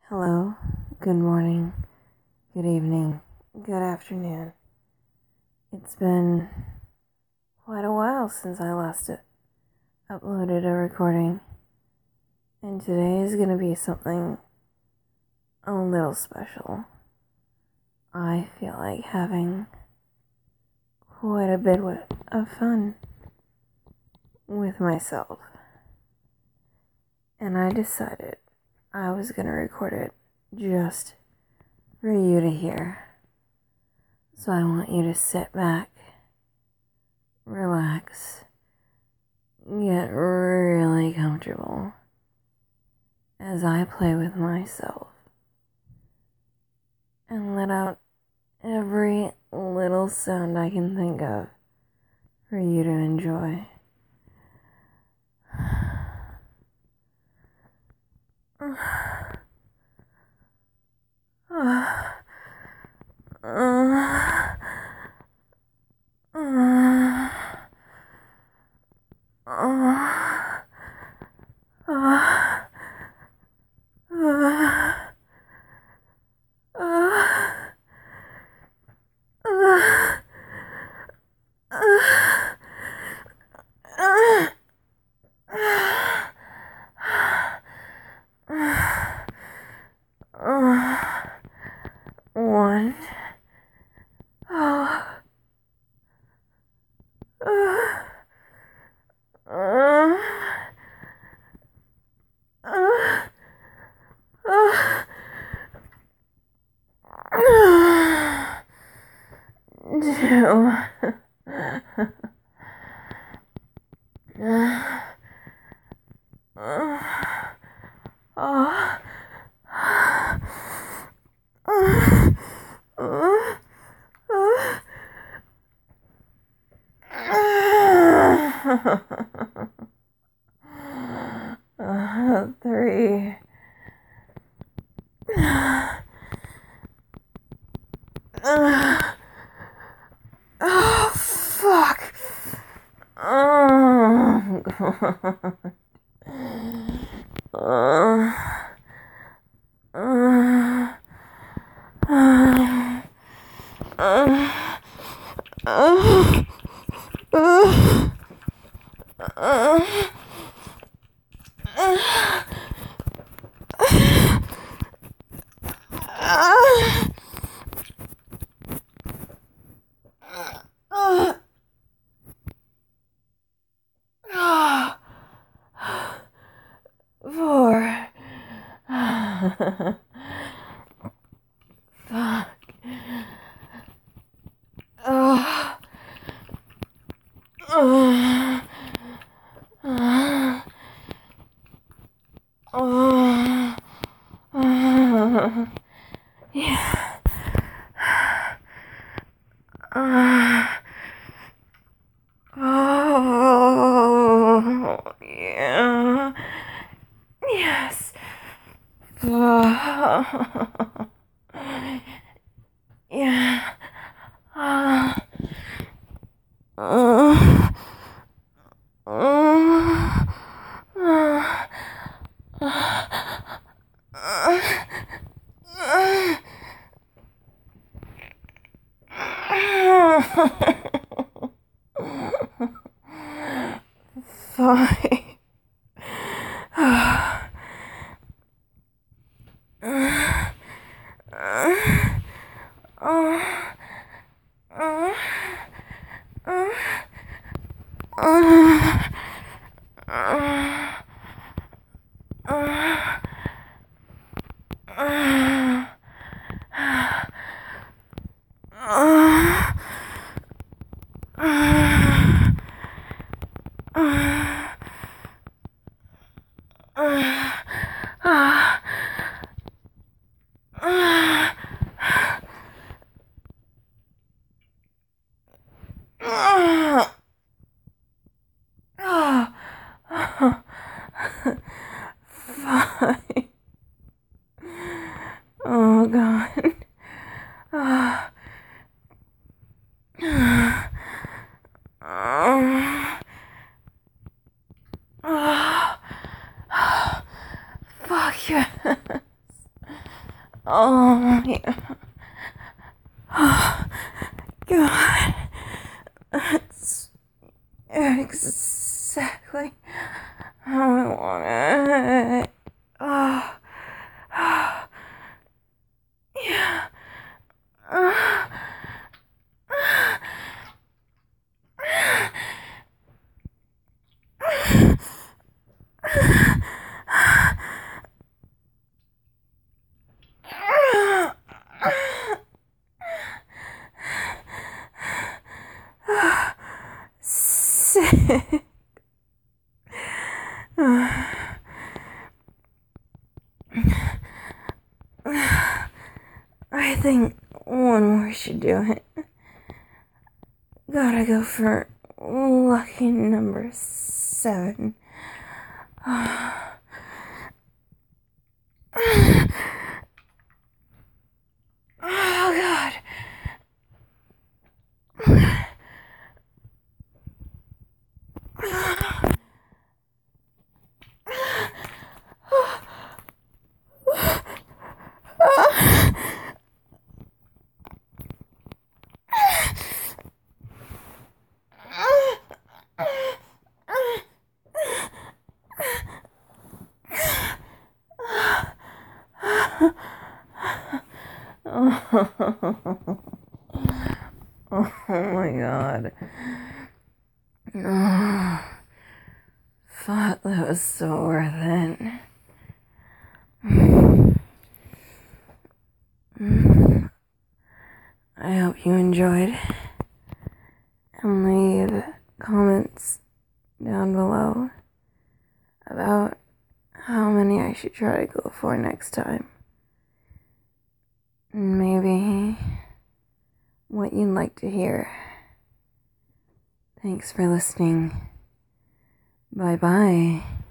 Hello, good morning, good evening, good afternoon. It's been quite a while since I last uploaded a recording, and today is going to be something a little special. I feel like having quite a bit of fun with myself, and I decided I was going to record it just for you to hear. So I want you to sit back, relax, get really comfortable as I play with myself and let out every little sound I can think of for you to enjoy. One. Two. Three. Oh, fuck. Oh, God. Four. Fuck. Oh. Yeah. Oh, yeah. Yes. Yeah. Fine. Fine. Oh, God. Fuck yes. Oh, yeah. Oh, God. That's exactly how I want it. Oh, yeah. Sick. I think one more should do it. Gotta go for lucky number 7. Oh, God. Oh my God. Oh, thought that was so worth it. I hope you enjoyed, and leave comments down below about how many I should try to go for next time. And maybe what you'd like to hear. Thanks for listening. Bye bye.